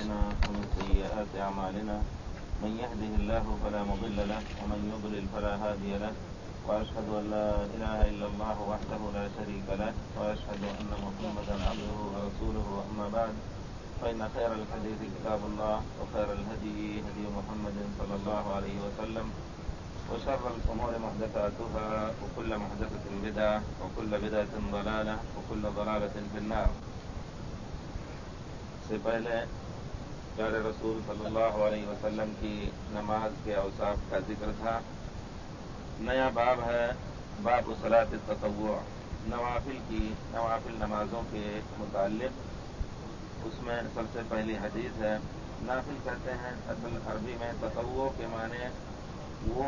أنفسنا ومن سيئات أعمالنا من يهده الله فلا مضل له ومن يضلل فلا هادي له وأشهد أن لا إله إلا الله وحده لا شريك له وأشهد أن محمدا عبده ورسوله أما بعد فإن خير الحديث كتاب الله وخير الهدي هدي محمد صلى الله عليه وسلم وشر الأمور محدثاتها وكل محدثة بدعة وكل بدعة ضلالة وكل ضلالة في النار. سے پہلے پیارے رسول صلی اللہ علیہ وسلم کی نماز کے اوصاف کا ذکر تھا. نیا باب ہے باب صلاۃ التطوع، نوافل نمازوں کے متعلق. اس میں سب سے پہلی حدیث ہے. نافل کہتے ہیں اصل عربی میں تطوع کے معنی وہ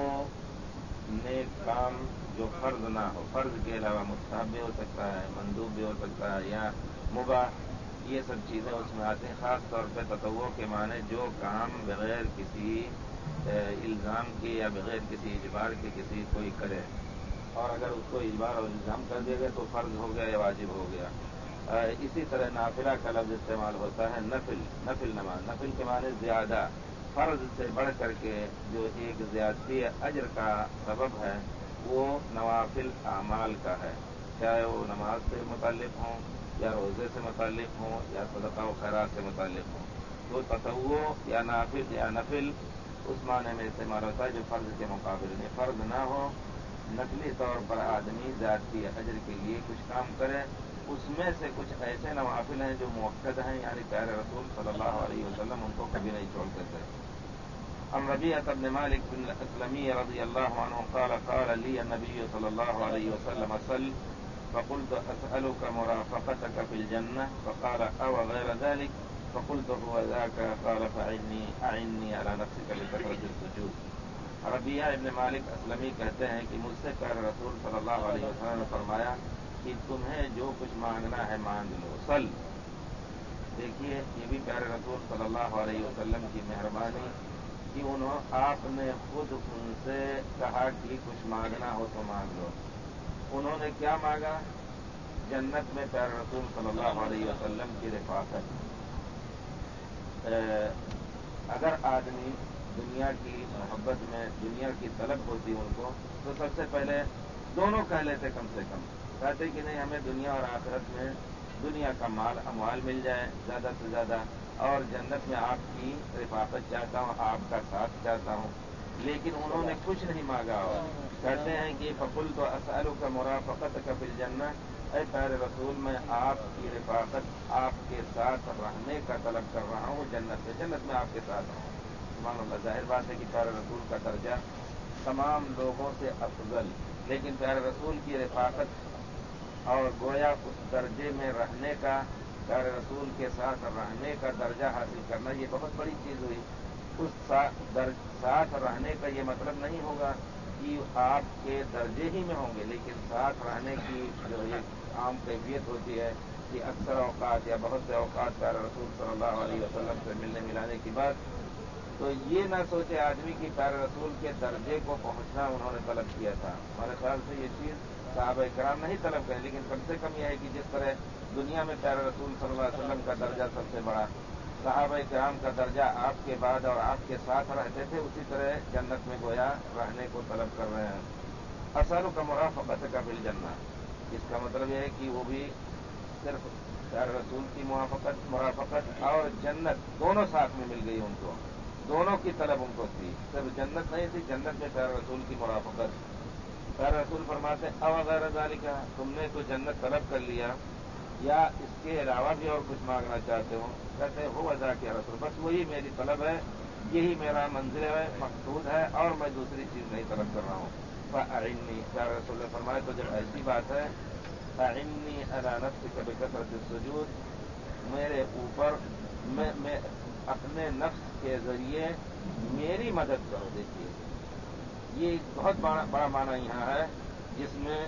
نیک کام جو فرض نہ ہو، فرض کے علاوہ مستحب بھی ہو سکتا ہے، مندوب بھی ہو سکتا ہے یا مباح، یہ سب چیزیں اس میں آتی ہیں. خاص طور پہ تطوع کے معنی جو کام بغیر کسی الزام کے یا بغیر کسی اجبار کے کسی کوئی کرے، اور اگر اس کو اجبار اور الزام کر دیا گیا تو فرض ہو گیا یا واجب ہو گیا. اسی طرح نافلہ کا لفظ استعمال ہوتا ہے نفل نماز. نفل کے معنی زیادہ، فرض سے بڑھ کر کے جو ایک زیادتی اجر کا سبب ہے وہ نوافل اعمال کا ہے، چاہے وہ نماز سے متعلق ہوں یا روزے سے متعلق ہوں یا صدقہ و خیرات سے متعلق ہوں. تو تطوع یا نفل اس معنی میں استعمال ہوتا ہے جو فرض کے مقابلے میں فرض نہ ہو. نقلی طور پر آدمی ذاتی اجر کے لیے کچھ کام کرے. اس میں سے کچھ ایسے نوافل ہیں جو موقت ہیں، یعنی پیارے رسول صلی اللہ علیہ وسلم ان کو کبھی نہیں چھوڑتے تھے. عن ربيعة بن مالك بن الأسلمي رضي الله عنه قال لي النبي صلى الله عليه وسلم صل، فقلت أسألك مرافقتك في الجنة، فقال أو غير ذلك، فقلت هو ذاك، قال أعني على نفسك بكثرة السجود. ربیعہ ابن مالک اسلمی کہتے ہیں کہ مجھ سے پیارے رسول صلی اللہ علیہ وسلم نے فرمایا کہ تمہیں جو کچھ مانگنا ہے مانگ لو. سل، دیکھیے یہ بھی پیارے رسول صلی اللہ علیہ وسلم کی مہربانی کہ آپ نے خود ان سے کہا کہ کچھ مانگنا ہو تو مانگ لو. انہوں نے کیا مانگا؟ جنت میں پیارے رسول صلی اللہ علیہ وسلم کی رفاقت. اگر آدمی دنیا کی محبت میں دنیا کی طلب ہوتی ان کو تو سب سے پہلے دونوں کہہ لیتے، کم سے کم کہتے کہ نہیں ہمیں دنیا اور آخرت میں دنیا کا مال اموال مل جائے زیادہ سے زیادہ، اور جنت میں آپ کی رفاقت چاہتا ہوں، آپ کا ساتھ چاہتا ہوں. لیکن انہوں نے کچھ نہیں مانگا اور کہتے ہیں کہ فقلت اسألک مرافقتک فی الجنہ، اے پیارے رسول میں آپ کی رفاقت، آپ کے ساتھ رہنے کا طلب کر رہا ہوں جنت میں آپ کے ساتھ ہوں. سبحان اللہ. ظاہر بات ہے کہ پیارے رسول کا درجہ تمام لوگوں سے افضل، لیکن پیارے رسول کی رفاقت اور گویا اس درجے میں رہنے کا، پیارے رسول کے ساتھ رہنے کا درجہ حاصل کرنا یہ بہت بڑی چیز ہوئی. اس ساتھ رہنے کا یہ مطلب نہیں ہوگا کہ آپ کے درجے ہی میں ہوں گے، لیکن ساتھ رہنے کی جو ایک عام کیفیت ہوتی ہے کہ اکثر اوقات یا بہت سے اوقات پیارے رسول صلی اللہ علیہ وسلم سے ملنے ملانے کی بات، تو یہ نہ سوچے آدمی کی پیارے رسول کے درجے کو پہنچنا انہوں نے طلب کیا تھا. ہمارے خیال سے یہ چیز صحابہ کرام نہیں طلب کریں، لیکن کم سے کم یہ ہے کہ جس طرح دنیا میں پیارے رسول صلی اللہ علیہ وسلم کا درجہ سب سے بڑا، صحابہ کرام کا درجہ آپ کے بعد اور آپ کے ساتھ رہتے تھے، اسی طرح جنت میں گویا رہنے کو طلب کر رہے ہیں. اسألک مرافقتک فی الجنہ، اس کا مطلب یہ ہے کہ وہ بھی صرف پیارے رسول کی مرافقت اور جنت دونوں ساتھ میں مل گئی ان کو، دونوں کی طلب ان کو تھی، صرف جنت نہیں تھی، جنت میں پیارے رسول کی مرافقت. پیارے رسول فرماتے او غیر ذالک، تم نے تو جنت طلب کر لیا یا اس کے علاوہ بھی اور کچھ مانگنا چاہتے ہو؟ کہتے ہو ذاک یا رسول، بس وہی میری طلب ہے، یہی میرا منزل ہے، مقصود ہے، اور میں دوسری چیز نہیں طلب کر رہا ہوں. فاعنی، پیارے رسول نے فرمایا تو جب ایسی بات ہے اعنی علی نفسک بکثرۃ السجود، میرے اوپر میں اپنے نفس کے ذریعے میری مدد کرو. دیکھیے یہ بہت بڑا معنی یہاں ہے، جس میں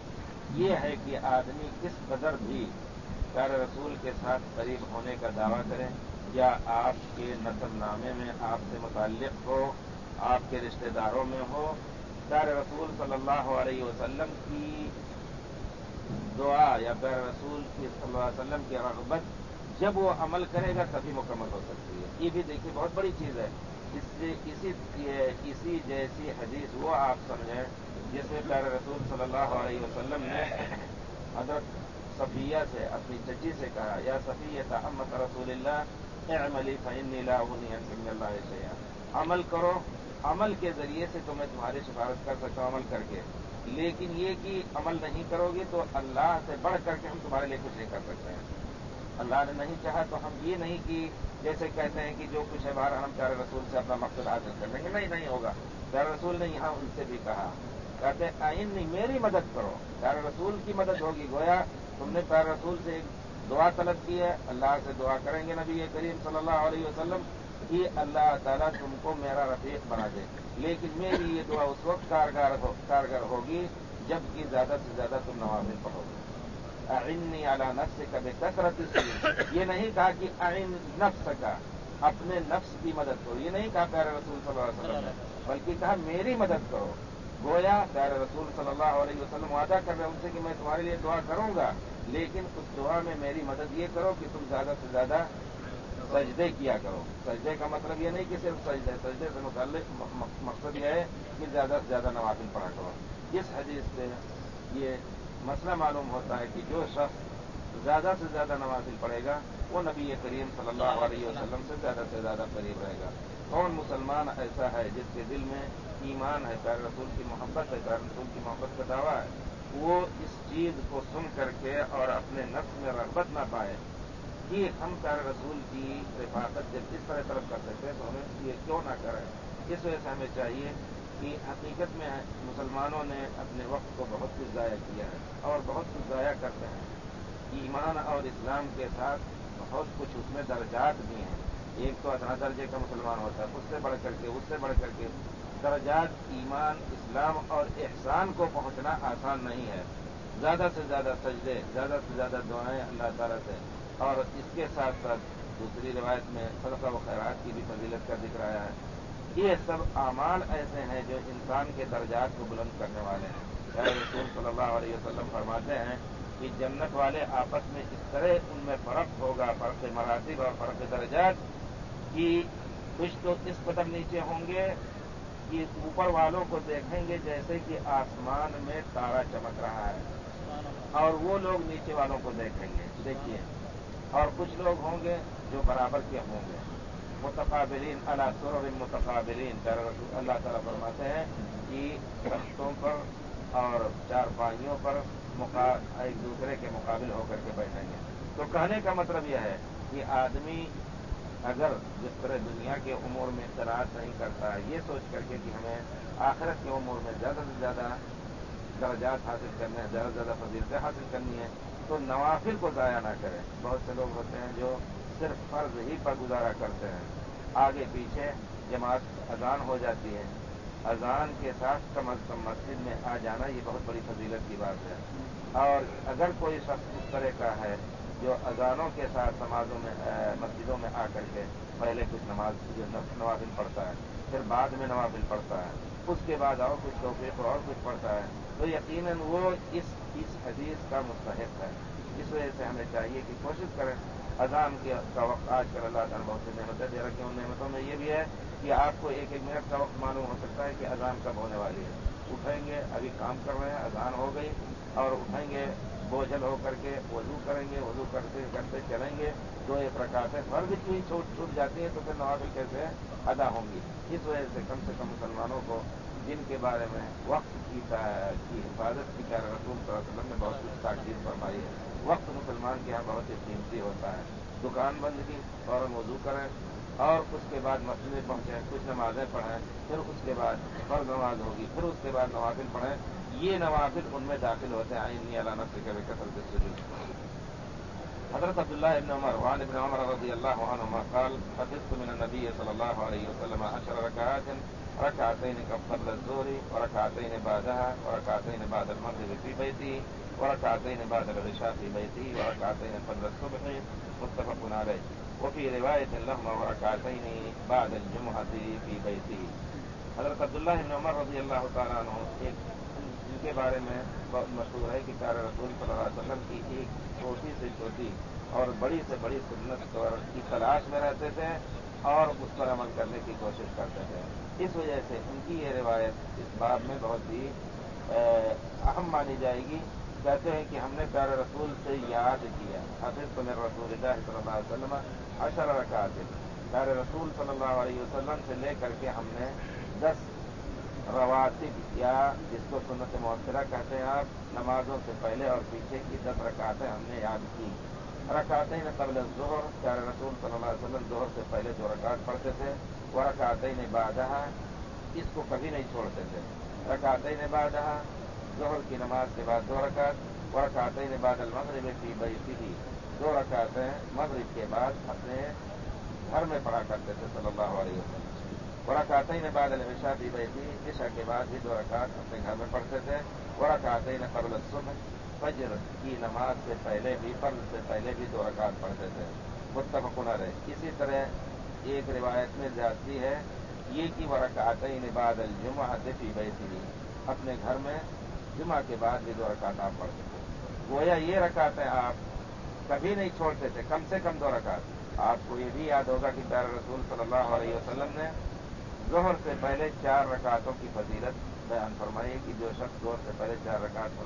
یہ ہے کہ آدمی کس قدر بھی پیارے رسول کے ساتھ قریب ہونے کا دعویٰ کرے، یا آپ کے نسب نامے میں آپ سے متعلق ہو، آپ کے رشتہ داروں میں ہو، پیارے رسول صلی اللہ علیہ وسلم کی دعا یا پیارے رسول صلی اللہ علیہ وسلم کی رغبت جب وہ عمل کرے گا تبھی مکمل ہو سکتی ہے. یہ بھی دیکھیے بہت بڑی چیز ہے. اسی جیسی حدیث وہ آپ سمجھیں جس میں پیارے رسول صلی اللہ علیہ وسلم نے حضرت صفیہ سے اپنی چچی سے کہا یا صفیہ امت رسول اللہ اعملی فانی لا اغنی عنک من اللہ شیئا. عمل کرو, عمل کے ذریعے سے تو میں تمہاری سفارش کر سکتا ہوں عمل کر کے, لیکن یہ کہ عمل نہیں کرو گے تو اللہ سے بڑھ کر کے ہم تمہارے لیے کچھ نہیں کر سکتے ہیں. اللہ نے نہیں چاہا تو ہم یہ نہیں کہ جیسے کہتے ہیں کہ جو کچھ ہے باہر ہم پیارے رسول سے اپنا مقصد حاصل کر لیں گے, نہیں ہوگا. پیارے رسول نے یہاں ان سے بھی کہا, کہتے ہیں آئین میری مدد کرو. پیارے رسول کی مدد ہوگی. گویا تم نے پیارے رسول سے ایک دعا طلب کی ہے, اللہ سے دعا کریں گے نبی کریم صلی اللہ علیہ وسلم کہ اللہ تعالیٰ تم کو میرا رفیق بنا دے, لیکن میری یہ دعا اس وقت کارگر ہوگی جب کہ زیادہ سے زیادہ تم نوافل پڑھو گے. اعنی علی نفسک بکثرۃ السجود. یہ نہیں کہا کہ اعن نفسک, اپنے نفس کی مدد کرو, یہ نہیں کہا پیارے رسول صلی اللہ علیہ وسلم نے, بلکہ کہا میری مدد کرو. گویا پیارے رسول صلی اللہ علیہ وسلم وعدہ کر رہے ہیں ان سے کہ میں تمہارے لیے دعا کروں گا, لیکن اس دعا میں میری مدد یہ کرو کہ تم زیادہ سے زیادہ سجدے کیا کرو. سجدے کا مطلب یہ نہیں کہ صرف سجدے سے متعلق مقصد یہ ہے کہ زیادہ سے زیادہ نوافل پڑھا کرو. اس حدیث سے یہ مسئلہ معلوم ہوتا ہے کہ جو شخص زیادہ سے زیادہ نوافل پڑھے گا وہ نبی کریم صلی اللہ علیہ وسلم سے زیادہ قریب رہے گا. کون مسلمان ایسا ہے جس کے دل میں ایمان ہے, پیارے رسول کی محبت ہے, پیارے رسول کی محبت کا دعویٰ ہے, وہ اس چیز کو سن کر کے اور اپنے نفس میں رغبت نہ پائے کہ ہم پیارے رسول کی رفاقت جب اس طرح طلب کر سکتے ہیں تو ہمیں یہ کیوں نہ کریں. اس وجہ سے ہمیں چاہیے کہ حقیقت میں مسلمانوں نے اپنے وقت کو بہت کچھ ضائع کیا ہے اور بہت کچھ ضائع کرتے ہیں. ایمان اور اسلام کے ساتھ بہت کچھ اس میں درجات بھی ہیں. ایک تو ادنا درجے کا مسلمان ہوتا ہے, اس سے بڑھ کر کے درجات ایمان, اسلام اور احسان کو پہنچنا آسان نہیں ہے. زیادہ سے زیادہ سجدے, زیادہ سے زیادہ دعائیں اللہ تعالیٰ سے, اور اس کے ساتھ ساتھ دوسری روایت میں صدقہ و خیرات کی بھی فضیلت کا ذکر آیا ہے. یہ سب اعمال ایسے ہیں جو انسان کے درجات کو بلند کرنے والے ہیں. رسول صلی اللہ علیہ وسلم فرماتے ہیں کہ جنت والے آپس میں اس طرح ان میں فرق ہوگا, فرق مراتب اور فرق درجات, کہ کچھ تو اس قدر نیچے ہوں گے کہ اوپر والوں کو دیکھیں گے جیسے کہ آسمان میں تارا چمک رہا ہے, اور وہ لوگ نیچے والوں کو دیکھیں گے. دیکھیے, اور کچھ لوگ ہوں گے جو برابر کے ہوں گے, متقابلین علی سرر متقابلین. اللہ تعالیٰ فرماتے ہیں کہ تختوں پر اور چارپائیوں پر ایک دوسرے کے مقابل ہو کر کے بیٹھیں گے. تو کہنے کا مطلب یہ ہے کہ آدمی اگر جس طرح دنیا کے امور میں اختلاط نہیں کرتا ہے, یہ سوچ کر کے کہ ہمیں آخرت کے امور میں زیادہ سے زیادہ درجات حاصل کرنے ہیں, زیادہ سے زیادہ فضیلتیں حاصل کرنی ہے, تو نوافل کو ضائع نہ کریں. بہت سے لوگ ہوتے ہیں جو صرف فرض ہی پر گزارا کرتے ہیں. آگے پیچھے جماعت اذان ہو جاتی ہے, اذان کے ساتھ کم از کم مسجد میں آ جانا یہ بہت بڑی فضیلت کی بات ہے. اور اگر کوئی شخص اس طرح کا ہے جو اذانوں کے ساتھ مسجدوں میں آ کر کے پہلے کچھ نوافل پڑھتا ہے, پھر بعد میں نوافل پڑھتا ہے, اس کے بعد اور کچھ توفیق اور کچھ پڑھتا ہے, تو یقیناً وہ اس حدیث کا مستحق ہے. اس وجہ سے ہمیں چاہیے کہ کوشش کریں. اذان کا وقت آج کل اللہ تعالیٰ بہت سی نعمتیں دے رکھی ہیں. ان نعمتوں میں یہ بھی ہے کہ آپ کو ایک منٹ کا وقت معلوم ہو سکتا ہے کہ اذان کب ہونے والی ہے. اٹھیں گے, ابھی کام کر رہے ہیں, اذان ہو گئی, اور اٹھیں گے بوجھل ہو کر کے, وضو کریں گے, وضو کرتے کرتے چلیں گے, 2-1 رکعتیں فرض کی چھوٹ جاتی ہیں, تو پھر نوافل کیسے ادا ہوں گی. اس وجہ سے کم مسلمانوں کو جن کے بارے میں وقت کی حفاظت کی پیارے رسول صلی اللہ علیہ وسلم نے بہت کچھ تاکید فرمائی ہے. وقت مسلمان کے یہاں بہت ہی قیمتی ہوتا ہے. دکان بند کی, فوراً وضو کریں, اور اس کے بعد مسجد میں پہنچیں, کچھ نمازیں پڑھیں, پھر اس کے بعد فرض نماز ہوگی, پھر اس کے بعد نوافل پڑھیں. یہ نوافل ان میں داخل ہوتے ہیں. انی علی نفسک بکثرۃ السجود. حضرت عبداللہ ابن عمر وعن ابن عمر رضی اللہ عنہما قال حفظت من النبی صلی اللہ علیہ وسلم 10 ركعات, ركعتين قبل الظهر وركعتين بعدها, وركعتين بعد المغرب في بيته, وركعتين بعد العشاء في بيته, وركعتين قبل الصبح. متفق عليه. وفي رواية لهما وركعتين بعد الجمعة في بيته. حضرت عبداللہ ابن عمر رضی اللہ تعالیٰ عنہ جن کے بارے میں بہت مشہور ہے کہ پیارے رسول صلی اللہ علیہ وسلم کی ایک چھوٹی سی छोटी और बड़ी से बड़ी सुन्नत की तलाश में रहते थे और उस पर अमल करने की कोशिश करते थे। इस वजह से उनकी ये रिवायत इस बाब में बहुत ही अहम मानी जाएगी। कहते हैं कि हमने प्यारे रसूल से याद किया, हाफिज़ तो मेरे रसूलुल्लाह सल्लल्लाहु अलैहि वसल्लम 10 रकात, प्यारे रसूल सल्लल्लाहु अलैहि वसल्लम से लेकर के हमने 10 रवातिब या जिसको सुन्नत मुअक्कदा कहते हैं आप, नमाजों से पहले और पीछे की 10 रकातें हमने याद की। रकातैन क़ब्ल ज़ुहर, प्यारे रसूल सल्लल्लाहु अलैहि वसल्लम ज़ुहर से पहले 2 रकात पढ़ते थे। व रकातैन बादहा, इसको कभी नहीं छोड़ते थे। रकातैन बादहा, ज़ुहर की नमाज के बाद 2 रकात। व रकातैन बादल मग़रिब फ़ी बैतिही, 2 रकातें मग़रिब के बाद अपने घर में पढ़ा करते थे सल्लल्लाहु अलैहि वसल्लम। व रकातैन बादल इशा फ़ी बैतिही, इशा के बाद भी 2 रकात अपने घर में पढ़ते थे। व रकातैन क़ब्ल सुबह, फज्र की नमाज से पहले भी, फर्ज से पहले भी 2 रकात पढ़ते थे। मुत्तफ़क़ुन अलैह। इसी तरह एक रिवायत में ज्यादती है ये कि व रकातैन बादल जुमअत फ़ी बैतिही, अपने घर में जुमा के बाद भी 2 रकात आप पढ़ते थे। गोया ये रकातें आप कभी नहीं छोड़ते थे, कम से कम 2 रकात। आपको ये भी याद होगा कि प्यारे रसूल सल्लल्लाहु अलैहि वसल्लम ने ज़ोहर से पहले 4 रकातों की फजीलत बयान फरमाई कि जो शख्स ज़ोहर से पहले 4 रकात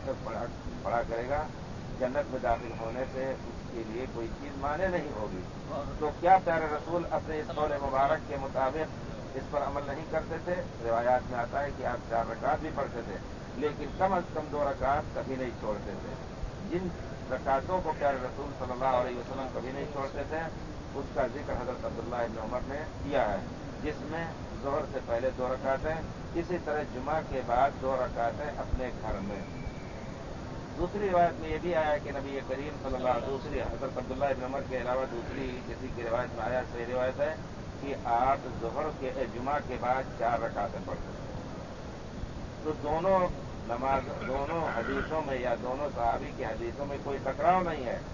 पढ़ा करेगा, जन्नत में दाखिल होने से उसके लिए कोई चीज माने नहीं होगी। तो क्या प्यारे रसूल अपने इस कौल मुबारक के मुताबिक इस पर अमल नहीं करते थे? रिवायात में आता है कि आप 4 रकात भी पढ़ते थे, लेकिन कम अज कम 2 रकात कभी नहीं छोड़ते थे। जिन रकातों को प्यारे रसूल सल्लल्लाहु अलैहि वसल्लम कभी नहीं छोड़ते थे उसका जिक्र हज़रत अब्दुल्लाह इब्न उमर ने किया है, जिसमें ज़ोहर से पहले 2 रकातें, इसी तरह जुमा के बाद 2 रकातें अपने घर में। दूसरी रिवायत में यह भी आया कि नबी करीम सल्लल्लाहु अलैहि वसल्लम, दूसरी हज़रत अब्दुल्लाह इब्न उमर के अलावा दूसरी किसी की रिवायत में आया, सही रिवायत है कि आप ज़ोहर के जुमा के बाद 4 रकातें पढ़ते थे। तो दोनों नमाज, दोनों हदीसों में या दोनों सहाबी की हदीसों में कोई टकराव नहीं है।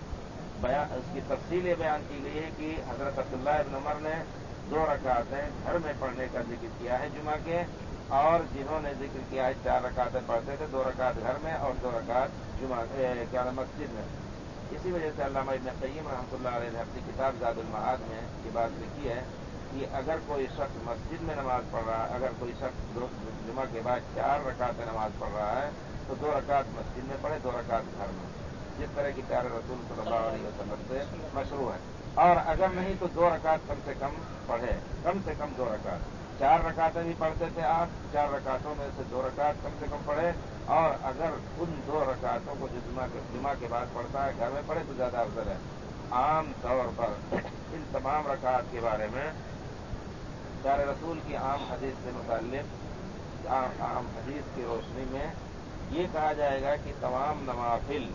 उसकी तफसील ये बयान की गई है कि हज़रत अब्दुल्लाह इब्न उमर ने 2 रकातें घर में पढ़ने का जिक्र किया है जुमा के, और जिन्होंने जिक्र किया है 4 रकातें पढ़ते थे, 2 रकात घर में और 2 रकात जुमा क्या मस्जिद में। इसी वजह से अल्लामा इब्न क़य्यिम रहमतुल्लाह अलैह ने अपनी किताब ज़ादुल मआद में ये बात लिखी है कि अगर कोई शख्स मस्जिद में नमाज पढ़ रहा है, अगर कोई शख्स जुमा के बाद 4 रकातें नमाज पढ़ रहा है तो 2 रकात मस्जिद में पढ़े, 2 रकात घर में, जिस तरह की प्यारे रसूल सल्लल्लाहु अलैहि वसल्लम से मशरू है। और अगर नहीं तो 2 रकात कम से कम पढ़े, कम से कम 2 रकात। 4 रकातें भी पढ़ते थे आप, 4 रकातों में से 2 रकात कम से कम पढ़े, और अगर उन 2 रकातों को जो जुमा के बाद पढ़ता है घर में पढ़े तो ज्यादा अफजल है। आम तौर पर इन तमाम रकात के बारे में प्यारे रसूल की आम हदीस से मुताल्लिक आम हदीस की रोशनी में ये कहा जाएगा कि तमाम नवाफिल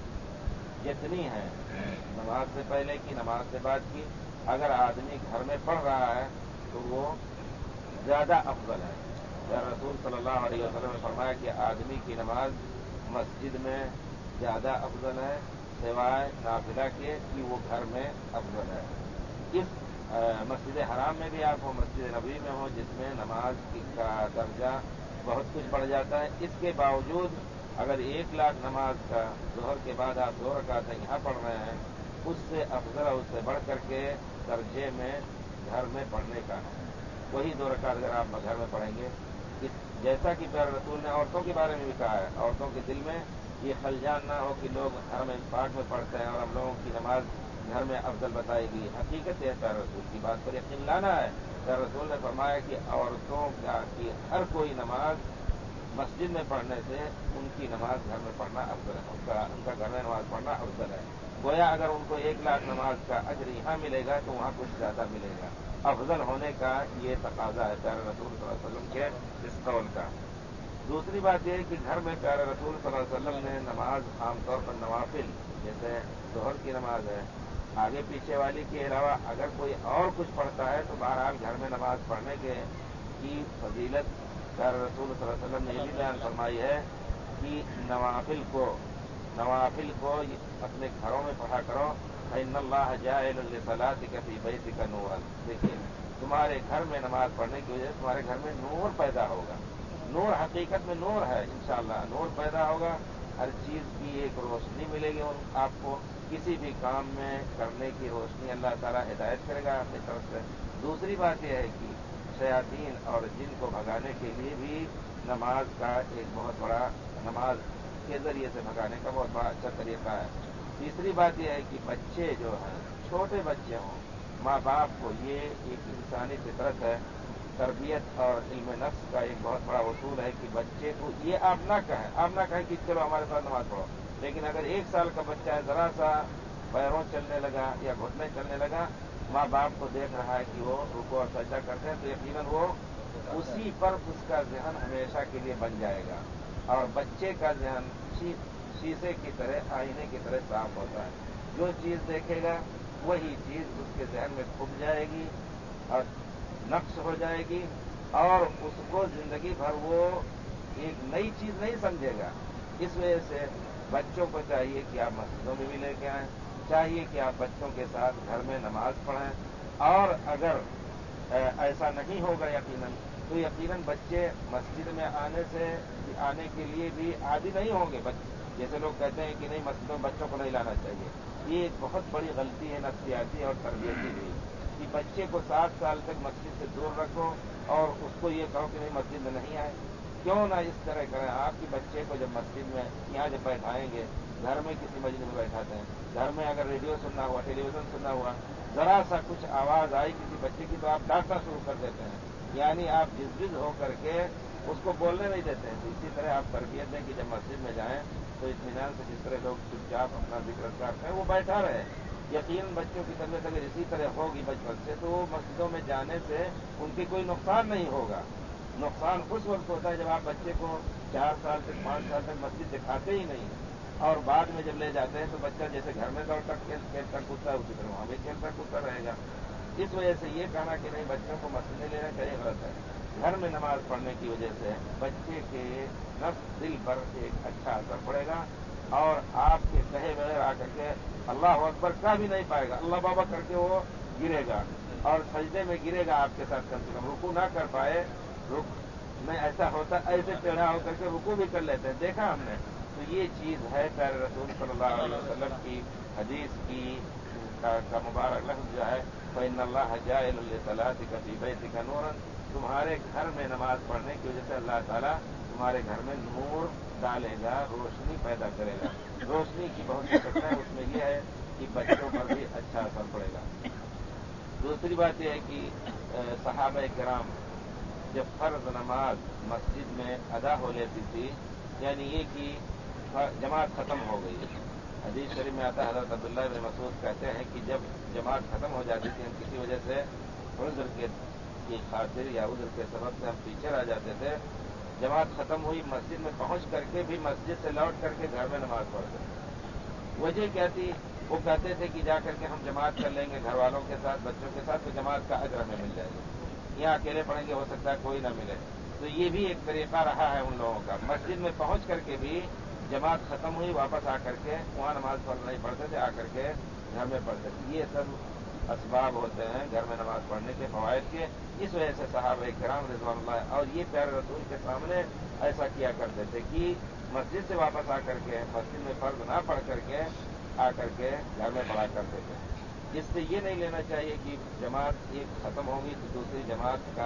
जितनी हैं, नमाज से पहले की, नमाज से बाद की, अगर आदमी घर में पढ़ रहा है तो वो ज्यादा अफजल है। प्यारे रसूल सल्लल्लाहु अलैहि वसल्लम ने फरमाया कि आदमी की नमाज मस्जिद में ज्यादा अफजल है, सिवाय नाफिला के कि वो घर में अफजल है। इस मस्जिद हराम में भी आप हो, मस्जिद नबवी में हो, जिसमें नमाज का दर्जा बहुत कुछ बढ़ जाता है, इसके बावजूद अगर 1 लाख नमाज का ज़ोहर के बाद आप 2 रकातें यहाँ पढ़ रहे हैं, उससे अफजल, उससे बढ़ करके दर्जे में घर में पढ़ने का है। वही 2 रकात अगर आप घर में पढ़ेंगे, जैसा कि प्यारे रसूल ने औरतों के बारे में भी कहा है, औरतों के दिल में ये खलजान ना हो कि लोग घर में पाक में पढ़ते हैं और हम लोगों की नमाज घर में अफजल बताएगी। हकीकत है, प्यारे रसूल की बात पर यकीन लाना है। प्यारे रसूल ने फरमाया कि औरतों की हर कोई नमाज मस्जिद में पढ़ने से उनकी नमाज घर में पढ़ना अफजल है, उनका घर में नमाज पढ़ना अफजल है। गोया अगर उनको 1 लाख नमाज का अजर यहाँ मिलेगा तो वहाँ कुछ ज्यादा मिलेगा। अफजल होने का ये तकाजा है प्यारे रसूल सल्लल्लाहु अलैहि वसल्लम के इस कौल का। दूसरी बात यह कि घर में प्यारे रसूल सल्लल्लाहु अलैहि वसल्लम ने नमाज आमतौर पर नवाफिल, जैसे ज़ोहर की नमाज है, आगे पीछे वाली के अलावा अगर कोई और कुछ पढ़ता है तो बहरहाल घर में नमाज पढ़ने की फजीलत प्यारे रसूल सल्लल्लाहु अलैहि वसल्लम ने यह भी बयान फरमाई है कि नवाफिल को अपने घरों में पढ़ा करो। इन्नल्लाह जाइलुन लिसलातिका फी बैतिका नूरन। देखिए, तुम्हारे घर में नमाज पढ़ने की वजह से तुम्हारे घर में नूर पैदा होगा। नूर हकीकत में नूर है, इंशाअल्लाह नूर पैदा होगा। हर चीज़ की एक रोशनी मिलेगी आपको, किसी भी काम में करने की रोशनी अल्लाह ताला हिदायत करेगा अपनी तरफ से। दूसरी बात यह है कि शयातीन और जिन को भगाने के लिए भी नमाज का एक बहुत बड़ा, नमाज के जरिए से भगाने का बहुत बड़ा अच्छा तरीका है। तीसरी बात यह है कि बच्चे जो हैं, छोटे बच्चे हों, माँ बाप को ये एक इंसानी फितरत है, तरबियत और इल्म नफ्स का एक बहुत बड़ा उसूल है कि बच्चे को ये आप ना कहें कि चलो हमारे साथ नमाज पढ़ो। लेकिन अगर 1 साल का बच्चा है, जरा सा पैरों चलने लगा या घुटने चलने लगा, माँ बाप को देख रहा है कि वो रुको और सजदा करते हैं, तो यकीनन वो उसी पर उसका ज़हन हमेशा के लिए बन जाएगा। और बच्चे का ज़हन शीशे की तरह, आईने की तरह साफ होता है। जो चीज़ देखेगा वही चीज़ उसके ज़हन में छुप जाएगी और नक्श हो जाएगी, और उसको जिंदगी भर वो एक नई चीज़ नहीं समझेगा। इस वजह से बच्चों को चाहिए कि आप मस्जिदों में भी लेके आएं, चाहिए कि आप बच्चों के साथ घर में नमाज पढ़ें। और अगर ऐसा नहीं होगा यकीनन, तो यकीनन बच्चे मस्जिद में आने के लिए भी आदी नहीं होंगे। जैसे लोग कहते हैं कि नहीं, मस्जिदों में बच्चों को नहीं लाना चाहिए, ये एक बहुत बड़ी गलती है नफ्सियाती और तरबियती भी, कि बच्चे को 7 साल तक मस्जिद से दूर रखो और उसको ये कहो कि नहीं मस्जिद में नहीं आए। क्यों ना इस तरह करें, आपके बच्चे को जब मस्जिद में यहाँ जब बैठाएंगे, घर में किसी मस्जिद में बैठाते हैं, घर में अगर रेडियो सुनना हुआ, टेलीविजन सुनना हुआ, जरा सा कुछ आवाज आई किसी बच्चे की तो आप डांटना शुरू कर देते हैं, यानी आप जिद होकर के उसको बोलने नहीं देते हैं। तो इसी तरह आप तरबियत दें कि जब मस्जिद में जाएं तो इत्मीनान से, जिस तरह लोग चुपचाप अपना जिक्र करते हैं वो बैठा रहे। यकीन बच्चों की तरबियत अगर इसी तरह होगी बचपन से, तो मस्जिदों में जाने से उनकी कोई नुकसान नहीं होगा। नुकसान उस वक्त होता है जब आप बच्चे को 4 साल तक 5 साल तक मस्जिद दिखाते ही नहीं, और बाद में जब ले जाते हैं तो बच्चा जैसे घर में दौड़ता खेलता कूदता है, उसी तरह वहां भी खेलता कूदता रहेगा। इस वजह से ये कहना कि नहीं बच्चों को मस्जिद में लेना चाहिए, गलत है। घर में नमाज पढ़ने की वजह से बच्चे के नफ्स दिल पर एक अच्छा असर पड़ेगा, और आपके कहे बगैर आकर के अल्लाह अकबर का भी नहीं पाएगा, अल्लाह बाबा करके वो गिरेगा और सजदे में गिरेगा आपके साथ, कम से कम रुकू ना कर पाए। रुक में ऐसा होता, ऐसे टेढ़ा होकर के रुकू भी कर लेते हैं, देखा हमने। तो ये चीज है प्यारे रसूल सल्लल्लाहु अलैहि वसल्लम की हदीस की का मुबारक लफ्ज़ जो है, फ़इन्नल्लाह जाइलुल लिसलातिका फ़ी बैतिका नूरन, तुम्हारे घर में नमाज पढ़ने की वजह से अल्लाह ताला तुम्हारे घर में नूर डालेगा, रोशनी पैदा करेगा। रोशनी की बहुत बरकत है, उसमें यह है कि बच्चों पर भी अच्छा असर पड़ेगा। दूसरी बात यह है कि सहाबा किराम जब फर्ज नमाज मस्जिद में अदा हो लेती थी, यानी ये कि जमात खत्म हो गई, हदीस शरीफ में आता है, हज़रत अब्दुल्लाह इब्न मसूद कहते हैं कि जब जमात खत्म हो जाती थी, हम किसी वजह से उज़्र की खातिर या उज़्र के सबब से हम पीछे रह जाते थे, जमात खत्म हुई, मस्जिद में पहुंच करके भी मस्जिद से लौट करके घर में नमाज पढ़ते थे। वजह क्या थी? वो कहते थे कि जाकर के हम जमात कर लेंगे घर वालों के साथ, बच्चों के साथ, तो जमात का अजर हमें मिल जाएगा। यहाँ अकेले पढ़ेंगे, हो सकता है कोई ना मिले। तो ये भी एक तरीका रहा है उन लोगों का, मस्जिद में पहुंच करके भी जमात खत्म हुई, वापस आकर के वहां नमाज नहीं पढ़ते थे, आकर के घर में पढ़ते थे। ये सब असबाब होते हैं घर में नमाज पढ़ने के फवायद के। इस वजह से सहाबा किराम रिज़वानुल्लाह और ये प्यारे रसूल के सामने ऐसा किया करते थे कि मस्जिद से वापस आकर के मस्जिद में फर्ज ना पढ़ करके आकर के घर में पढ़ा करते थे। इससे ये नहीं लेना चाहिए कि जमात एक खत्म होगी तो दूसरी जमात का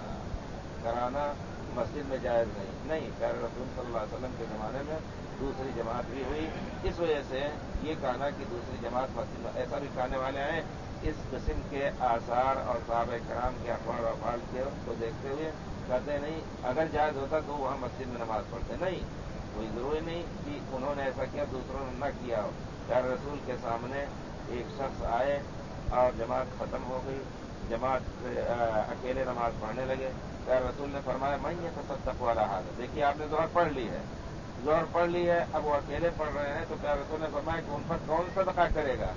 कराना मस्जिद में जायज नहीं। प्यारे रसूल सल्लल्लाहु अलैहि वसल्लम के ज़माने में दूसरी जमात भी हुई। इस वजह से ये कहना कि दूसरी जमात मस्जिद में, ऐसा भी कहने वाले हैं इस किस्म के आसार और सहाबा किराम के अक़वाल और अफ़आल को देखते हुए कहते नहीं, अगर जायज होता तो वहाँ मस्जिद में नमाज पढ़ते नहीं, कोई जरूरी नहीं कि उन्होंने ऐसा किया दूसरों ने न किया हो। प्यारे रसूल के सामने एक शख्स आए और जमात खत्म हो गई, जमात अकेले नमाज पढ़ने लगे। प्यारे रसूल ने फरमाया, मैं ये तसद्दक़ वाला हाल है, देखिए आपने ज़ोहर पढ़ ली है, ज़ोहर पढ़ ली है, अब वो अकेले पढ़ रहे हैं, तो प्यारे रसूल ने फरमाया कि उन पर कौन सदका करेगा।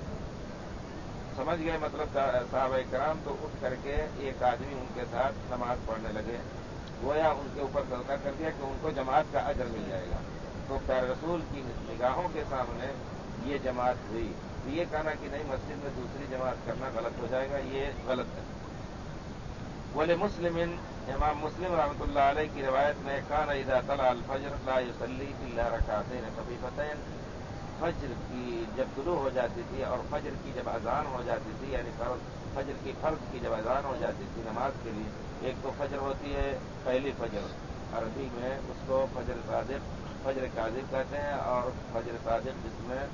समझ गए मतलब सहाबा किराम। तो उठ करके एक आदमी उनके साथ नमाज पढ़ने लगे, गोया उनके ऊपर सदका कर दिया कि उनको जमात का अजर मिल जाएगा। तो प्यारे रसूल की निगाहों के सामने ये जमात हुई। तो ये कहना कि नहीं मस्जिद में दूसरी जमात करना गलत हो जाएगा, ये गलत है। वले मुस्लिमिन امام مسلم رحمۃ اللہ علیہ کی روایت میں کان اذا طلع الفجر لا يصلي الا ركعتين خفيفتين، فجر کی جب طلوع ہو جاتی تھی اور فجر کی جب اذان ہو جاتی تھی، یعنی فجر کی فرض کی جب اذان ہو جاتی تھی نماز کے لیے، ایک تو فجر ہوتی ہے پہلی فجر، عربی میں اس کو فجر صادق، فجر کاذب کہتے ہیں، اور فجر صادق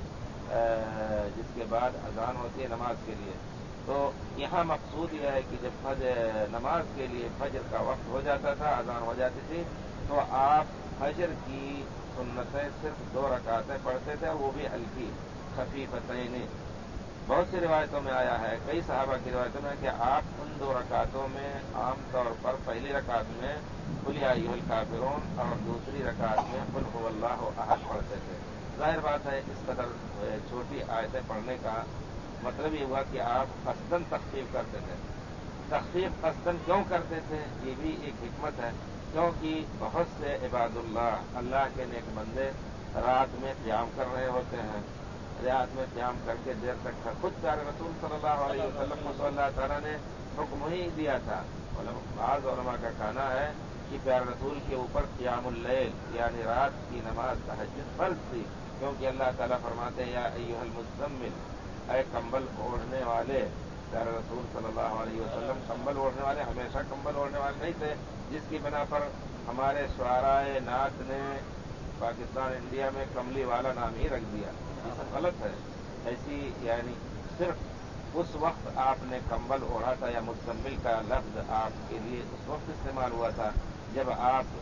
جس کے بعد اذان ہوتی ہے نماز کے لیے۔ تو یہاں مقصود یہ ہے کہ جب نماز کے لیے فجر کا وقت ہو جاتا تھا، اذان ہو جاتی تھی، تو آپ فجر کی سنتیں صرف 2 رکعتیں پڑھتے تھے، وہ بھی ہلکی خفیفتین۔ بہت سی روایتوں میں آیا ہے، کئی صحابہ کی روایتوں میں، کہ آپ ان 2 رکعتوں میں عام طور پر پہلی رکعت میں قل یا ایھا الکافرون اور دوسری رکعت میں قل ھو اللہ احد پڑھتے تھے۔ ظاہر بات ہے اس قدر چھوٹی آیتیں پڑھنے کا مطلب یہ ہوا کہ آپ قصدن تخفیف کرتے تھے۔ تخفیف قصدن کیوں کرتے تھے، یہ بھی ایک حکمت ہے، کیونکہ بہت سے عباد اللہ کے نیک بندے رات میں قیام کر رہے ہوتے ہیں، رات میں قیام کر کے دیر تک خود پیارے رسول صلی اللہ علیہ وسلم کو اللہ تعالیٰ نے حکم ہی دیا تھا۔ بعض علماء کا کہنا ہے کہ پیارے رسول کے اوپر قیام اللیل یعنی رات کی نماز تہجد فرض تھی، کیونکہ اللہ تعالیٰ فرماتے ہیں یا ایھا المزمل، اے کمبل اوڑھنے والے۔ پیارے رسول صلی اللہ علیہ وسلم کمبل اوڑھنے والے، ہمیشہ کمبل اوڑھنے والے نہیں تھے، جس کی بنا پر ہمارے شعرائے نعت نے پاکستان انڈیا میں کملی والا نام ہی رکھ دیا۔ یہ سب غلط ہے، ایسی یعنی صرف اس وقت آپ نے کمبل اوڑھا تھا، یا مزمل کا لفظ آپ کے لیے اس وقت استعمال ہوا تھا جب آپ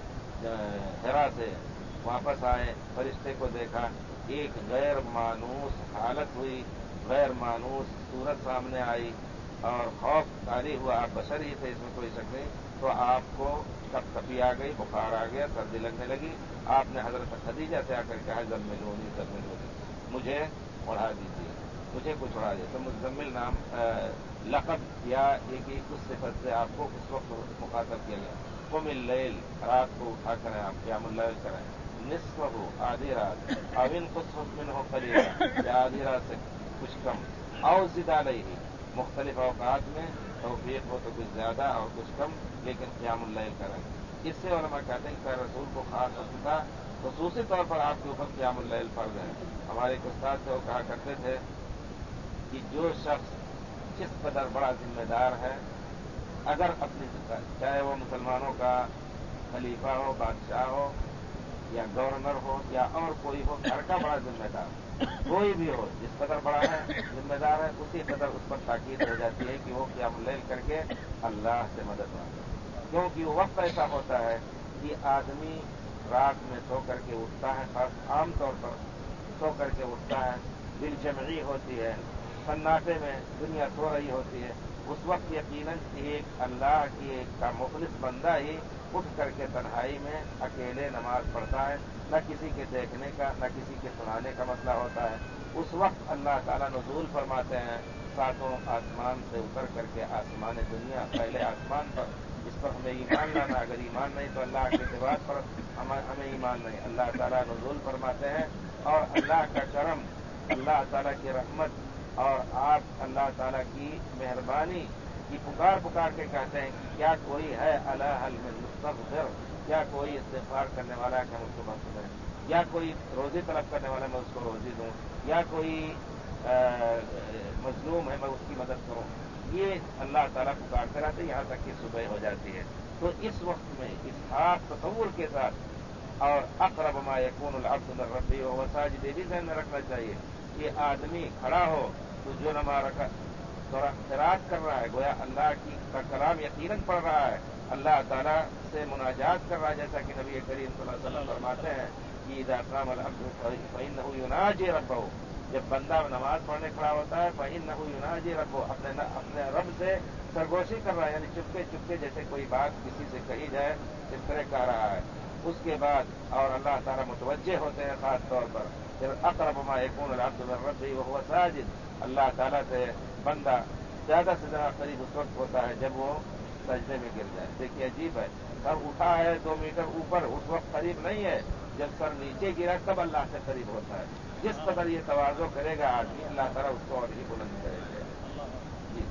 حرا سے واپس آئے، فرشتے کو دیکھا، ایک غیر مانوس حالت ہوئی، غیر مانوس صورت سامنے آئی اور خوف طاری ہوا، آپ بشر ہی تھے، اس میں کوئی شک نہیں، تو آپ کو کپ کپی آ گئی، بخار آ گیا، سردی لگنے لگی، آپ نے حضرت خدیجہ سے آ کر کہا زملونی زملونی، مجھے اڑا دیجیے، مجھے کچھ اڑا دیجیے۔ تو مزمل نام لقب یا ایک اس صفت سے آپ کو اس وقت مخاطب کیا گیا۔ قم اللیل، رات کو اٹھا کریں، آپ قیام اللیل کریں، نصفہ، آدھی رات، او انقص منہ قلیلا، یا آدھی رات سے کچھ کم، او زد علیہ، مختلف اوقات میں توفیق ہو تو کچھ زیادہ اور کچھ کم، لیکن قیام اللیل کریں۔ اس سے علماء کہتے ہیں کہ رسول کو خاص حکم تھا، خصوصی طور پر آپ کے اوپر قیام اللیل فرض ہے۔ ہمارے ایک استاد تھے، وہ کہا کرتے تھے کہ جو شخص جس قدر بڑا ذمہ دار ہے، اگر اپنی چاہے وہ مسلمانوں کا خلیفہ ہو، بادشاہ ہو، یا گورنر ہو، یا اور کوئی ہو، گھر کا بڑا ذمہ دار کوئی بھی ہو، جس قدر بڑا ہے ذمہ دار ہے، اسی قدر اس پر تاکید ہو جاتی ہے کہ وہ قیام اللیل کر کے اللہ سے مدد مانگے، کیونکہ وہ وقت ایسا ہوتا ہے کہ آدمی رات میں سو کر کے اٹھتا ہے، خاص عام طور پر سو کر کے اٹھتا ہے، دل جمعی ہوتی ہے، سناٹے میں دنیا سو رہی ہوتی ہے، اس وقت یقیناً ایک اللہ کی کا مخلص بندہ ہی اٹھ کر کے تنہائی میں اکیلے نماز پڑھتا ہے، نہ کسی کے دیکھنے کا، نہ کسی کے سنانے کا مسئلہ ہوتا ہے۔ اس وقت اللہ تعالیٰ نزول فرماتے ہیں، ساتوں آسمان سے اتر کر کے آسمان دنیا، پہلے آسمان پر، اس پر ہمیں ایمان لانا، اگر ایمان نہیں تو اللہ کے صفات پر ہمیں ایمان نہیں، اللہ تعالیٰ نزول فرماتے ہیں، اور اللہ کا کرم، اللہ تعالیٰ کی رحمت، اور آپ اللہ تعالیٰ کی مہربانی کی پکار کے کہتے ہیں کہ کیا کوئی ہے الا هل من مستغفر، کیا کوئی استغفار کرنے والا ہے کہ ہم اس کو بخش دیں، یا کوئی روزی طلب کرنے والا ہے میں اس کو روزی دوں، یا کوئی مظلوم ہے میں اس کی مدد کروں، یہ اللہ تعالیٰ پکارتے رہتے یہاں تک کہ صبح ہو جاتی ہے۔ تو اس وقت میں اس خاص تصور کے ساتھ اور اقرب ما یکون العبد من ربہ وہو ساجد، یہ بھی ذہن میں رکھنا چاہیے کہ آدمی کھڑا ہو تو جو نماز قرات کر رہا ہے، گویا اللہ کا کلام یقیناً پڑھ رہا ہے، اللہ تعالیٰ سے مناجات کر رہا ہے، جیسا کہ نبی کریم صلی اللہ علیہ وسلم فرماتے ہیں کہ اذا قام العبد فإنه يناجي ربه، جب بندہ نماز پڑھنے کھڑا ہوتا ہے فإنه يناجي ربه، اپنے رب سے سرگوشی کر رہا ہے، یعنی چپکے چپکے جیسے کوئی بات کسی سے کہی جائے اس طرح کہہ رہا ہے۔ اس کے بعد اور اللہ تعالیٰ متوجہ ہوتے ہیں خاص طور پر، پھر اقرب ما یکون العبد من ربہ وهو ساجد، اللہ تعالیٰ سے بندہ زیادہ سے زیادہ قریب اس وقت ہوتا ہے جب وہ سجدے میں گر جائے۔ دیکھیے عجیب ہے، سر اٹھا ہے 2 میٹر اوپر، اس وقت قریب نہیں ہے، جب سر نیچے گرا تب اللہ سے قریب ہوتا ہے۔ جس قدر یہ تواضع کرے گا آدمی، اللہ تعالیٰ اس کو اور ہی بلند کریں گے۔ جی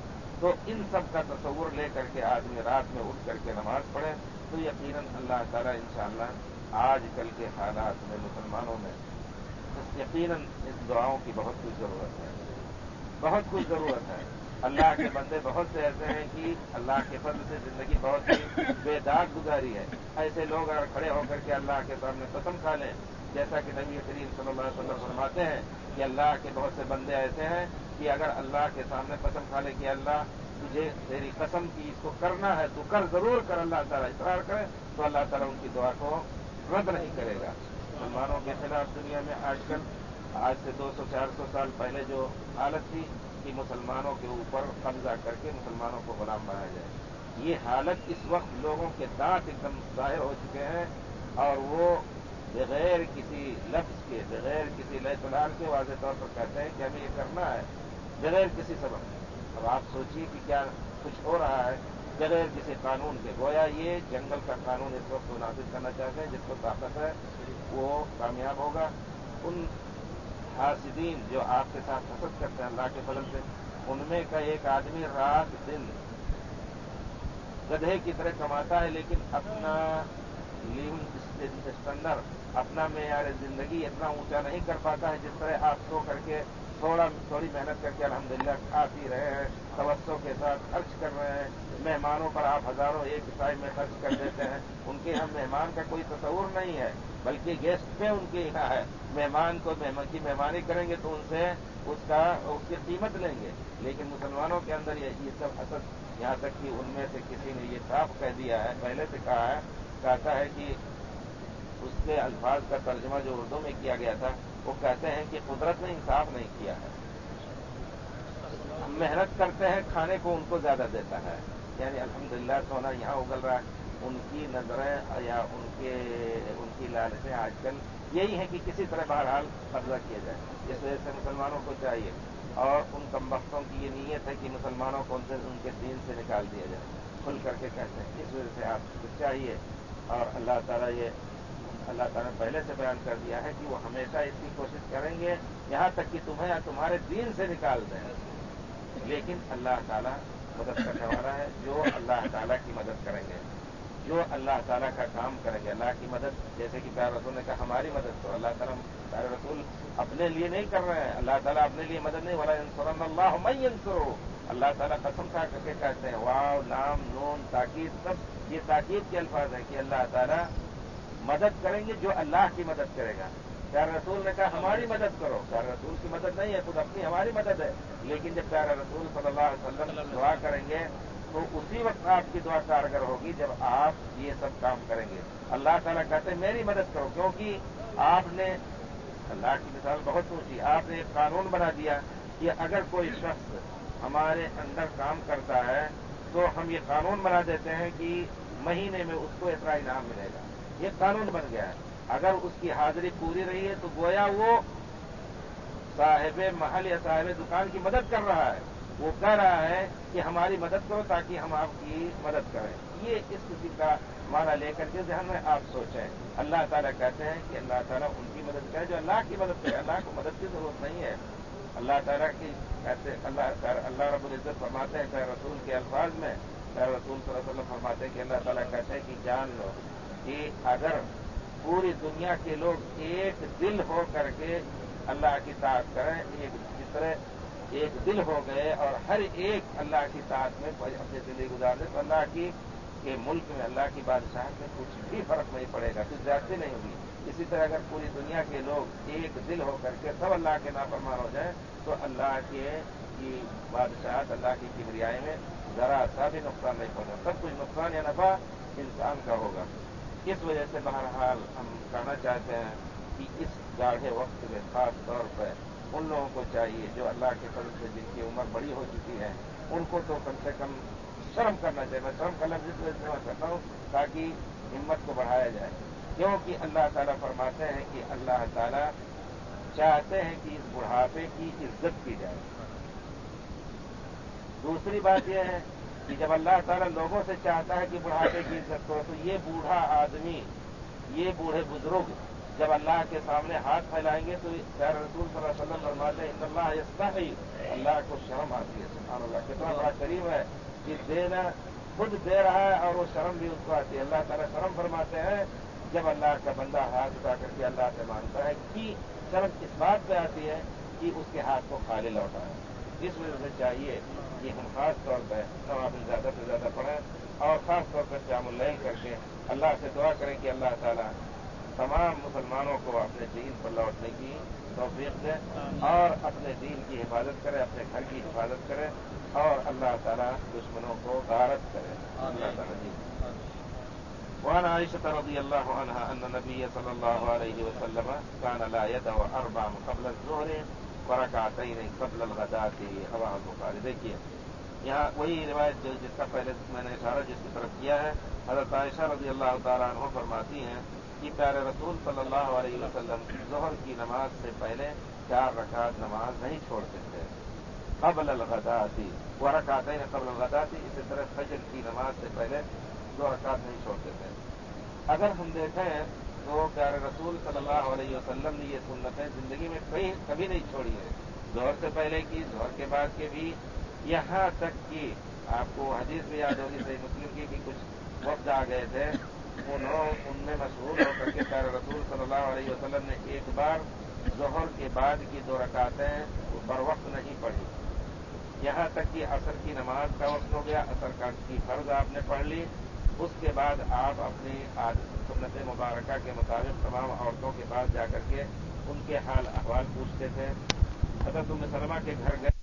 تو इन सब का तसव्वुर ले करके आदमी रात में उठ करके नमाज पढ़े तो यकीनन अल्लाह ताला इंशाअल्लाह आजकल के हालात में मुसलमानों में यकीनन इस दुआओं की बहुत कुछ ज़रूरत है, बहुत कुछ ज़रूरत है। अल्लाह के बंदे बहुत से ऐसे हैं कि अल्लाह के फजल से ज़िंदगी बहुत ही बेदाग गुजारी है। ऐसे लोग अगर खड़े होकर के अल्लाह के सामने कसम खा लें, जैसा कि नबी करीम सल्लल्लाहु अलैहि वसल्लम फरमाते हैं कि अल्लाह के बहुत से बंदे ऐसे हैं कि अगर अल्लाह के सामने कसम खा ले कि अल्लाह तुझे तेरी कसम की इसको करना है तो कर, जरूर कर, अल्लाह ताला इकरार करे तो अल्लाह ताला उनकी दुआ को रद्द नहीं करेगा। मुसलमानों के खिलाफ दुनिया में आजकल आज से 200-400 साल पहले जो हालत थी कि मुसलमानों के ऊपर कब्जा करके मुसलमानों को गुलाम बनाया जाए, ये हालत इस वक्त लोगों के दांत एकदम जाहिर हो चुके हैं और वो बगैर किसी लफ्ज के, बगैर किसी लय-तलाल के वाज़ेह तौर पर कहते हैं कि हमें ये करना है बगैर किसी सबब। अब आप सोचिए कि क्या कुछ हो रहा है बगैर किसी कानून के। गोया ये जंगल का कानून इस वक्त नाफिज करना चाहते हैं, जिसको ताकत है वो कामयाब होगा। उन हासिदीन जो आपके साथ हसद करते हैं अल्लाह के फजल से, उनमें का एक आदमी रात दिन गधे की तरह कमाता है लेकिन अपना लिविंग स्टैंडर्ड, अपना मेयार जिंदगी इतना ऊंचा नहीं कर पाता है जिस तरह आप सो करके थोड़ी मेहनत करके अल्हम्दुलिल्लाह खा पी रहे हैं, तवज्जो के साथ खर्च कर रहे हैं। मेहमानों पर आप हजारों एक टाइम में खर्च कर देते हैं। उनके यहाँ मेहमान का कोई तस्वुर नहीं है, बल्कि गेस्ट पे उनके यहाँ है। मेहमान को की मेहमानी करेंगे तो उनसे उसकी कीमत लेंगे। लेकिन मुसलमानों के अंदर ये सब हसद, यहाँ तक कि उनमें से किसी ने ये साफ कह दिया है, पहले से कहा है, कहता है कि उसके अल्फाज का तर्जुमा जो उर्दू में किया गया था, वो कहते हैं कि कुदरत ने इंसाफ नहीं किया है। हम मेहनत करते हैं, खाने को उनको ज्यादा देता है। यानी अल्हम्दुलिल्लाह सोना यहाँ उगल रहा है। उनकी नजरें या उनकी लालसें आजकल यही है कि किसी तरह बहरहाल कब्जा किया जाए। इस वजह से मुसलमानों को चाहिए, और उन कमबख्तों की ये नीयत है कि मुसलमानों को उनके दीन से निकाल दिया जाए, खुल करके कहते हैं। इस वजह से आपको चाहिए, और अल्लाह ताला ने पहले से बयान कर दिया है कि वो हमेशा इसकी कोशिश करेंगे यहाँ तक कि तुम्हें या तुम्हारे दीन से निकाल दें। लेकिन अल्लाह ताला मदद करने वाला है। जो अल्लाह ताला की मदद करेंगे, जो अल्लाह ताला का काम करेंगे, अल्लाह की मदद, जैसे कि प्यारे रसूल ने कहा हमारी मदद करो, अल्लाह ताला प्यारे रसूल अपने लिए नहीं कर रहे हैं, अल्लाह ताला अपने लिए मदद नहीं, वला यंसुरन्नल्लाहु मन यंसुरहु, अल्लाह ताला कसम खा करके कहते हैं, वाव, लाम, नून, ताकीद, सब ये ताकीद के अल्फाज है कि अल्लाह ताला मदद करेंगे जो अल्लाह की मदद करेगा। प्यारे रसूल ने कहा हमारी मदद करो, प्यारे रसूल की मदद नहीं है, खुद अपनी हमारी मदद है। लेकिन जब प्यारे रसूल सल्लल्लाहु अलैहि वसल्लम दुआ करेंगे तो उसी वक्त आपकी दुआ कारगर होगी जब आप ये सब काम करेंगे। अल्लाह ताला कहते हैं मेरी मदद करो, क्योंकि आपने, अल्लाह की मिसाल बहुत ऊंची, आपने एक कानून बना दिया कि अगर कोई शख्स हमारे अंदर काम करता है तो हम ये कानून बना देते हैं कि महीने में उसको इतना इनाम मिलेगा। ये कानून बन गया है। अगर उसकी हाजिरी पूरी रही है तो गोया वो साहिबे महल या साहिबे दुकान की मदद कर रहा है। वो कह रहा है कि हमारी मदद करो ताकि हम आपकी मदद करें। ये इस किसी का माना लेकर के ध्यान में आप सोचें। अल्लाह ताला कहते हैं कि अल्लाह ताला उनकी मदद करे जो अल्लाह की मदद करे। अल्लाह को मदद की जरूरत नहीं है। अल्लाह ताला की कहते अल्लाह रब्बुल इज्जत फरमाते हैं प्यारे रसूल के अल्फाज में, प्यारे रसूल सल्लल्लाहु अलैहि वसल्लम फरमाते हैं कि अल्लाह ताला कहते हैं कि जान लो कि अगर पूरी दुनिया के लोग एक दिल हो करके अल्लाह की ताअत करें, जिस तरह एक दिल हो गए और हर एक अल्लाह की ताअत में अपनी जिंदगी गुजार दे, तो अल्लाह के मुल्क में, अल्लाह की बादशाहत में कुछ भी फर्क नहीं पड़ेगा, कुछ ज्यादती नहीं होगी। इसी तरह अगर पूरी दुनिया के लोग एक दिल हो करके सब अल्लाह के नाफरमान हो जाए तो अल्लाह की बादशाहत, अल्लाह की किबरियाई में जरा सा भी नुकसान नहीं पहुंचा। सब कुछ नुकसान या नफा इंसान का होगा। इस वजह से बहरहाल हम कहना चाहते हैं कि इस गाढ़े वक्त में खास तौर पर उन लोगों को चाहिए जो अल्लाह के फजल से जिनकी उम्र बड़ी हो चुकी है, उनको तो कम से कम शर्म करना चाहिए। मैं शर्म का लफ्ज़ इसलिए इस्तेमाल करता हूँ ताकि हिम्मत को बढ़ाया जाए, क्योंकि अल्लाह ताला फरमाते हैं कि अल्लाह ताला चाहते हैं कि इस बुढ़ापे की इज्जत की जाए। दूसरी बात यह है कि जब अल्लाह ताला लोगों से चाहता है कि बुढ़ापे की इज्जत करो, तो ये बूढ़ा आदमी, ये बूढ़े बुजुर्ग جب اللہ کے سامنے ہاتھ پھیلائیں گے تو پیارے رسول صلی اللہ علیہ وسلم فرماتے ہیں ان اللہ یستحی، اللہ کو شرم آتی ہے، سبحان اللہ کتنا بڑا کریم ہے کہ دینا خود دے رہا ہے اور وہ شرم بھی اس کو آتی ہے۔ اللہ تعالیٰ شرم فرماتے ہیں جب اللہ کا بندہ ہاتھ اٹھا کر کے اللہ سے مانگتا ہے کہ شرم اس بات پہ آتی ہے کہ اس کے ہاتھ کو خالی لوٹا ہے۔ اس وجہ سے چاہیے کہ ہم خاص طور پہ نوافل زیادہ سے زیادہ پڑھیں اور خاص طور پر قیام اللیل کر کے اللہ سے دعا کریں کہ اللہ تعالیٰ تمام مسلمانوں کو اپنے دین پر لوٹنے کی توفیق دے اور اپنے دین کی حفاظت کرے، اپنے گھر کی حفاظت کرے اور اللہ تعالیٰ دشمنوں کو غارت کرے۔ اللہ تعالیٰ جی وعن عائشة رضي الله عنها أن النبي صلى الله عليه وسلم كان لا يدع أربعا قبل الظهر وركعتين قبل الغداة رواه البخاري۔ دیکھیے یہاں وہی روایت جس کا پہلے میں نے اشارہ جس کی طرف کیا ہے، حضرت عائشہ رضی اللہ تعالیٰ عنہ فرماتی ہیں کہ پیارے رسول صلی اللہ علیہ وسلم ظہر کی نماز سے پہلے 4 رکعت نماز نہیں چھوڑتے تھے قبل الغداۃ ورکعتین قبل الغداۃ، اسی طرح فجر کی نماز سے پہلے 2 رکعت نہیں چھوڑتے تھے۔ اگر ہم دیکھیں تو پیارے رسول صلی اللہ علیہ وسلم نے یہ سنتیں زندگی میں کبھی نہیں چھوڑی ہیں، ظہر سے پہلے کی، ظہر کے بعد کے بھی، یہاں تک کہ آپ کو حدیث بھی یاد ہوگی صحیح مسلم کی کہ کچھ وقت آ گئے تھے، ان میں مشغول ہو کر کے پیارے رسول صلی اللہ علیہ وسلم نے ایک بار ظہر کے بعد کی 2 رکعتیں بر وقت نہیں پڑھی، یہاں تک کہ عصر کی نماز کا وقت ہو گیا، عصر کی فرض آپ نے پڑھ لی، اس کے بعد آپ اپنی سنت مبارکہ کے مطابق تمام عورتوں کے پاس جا کر کے ان کے حال احوال پوچھتے تھے۔ حضرت ام سلمہ کے گھر گئے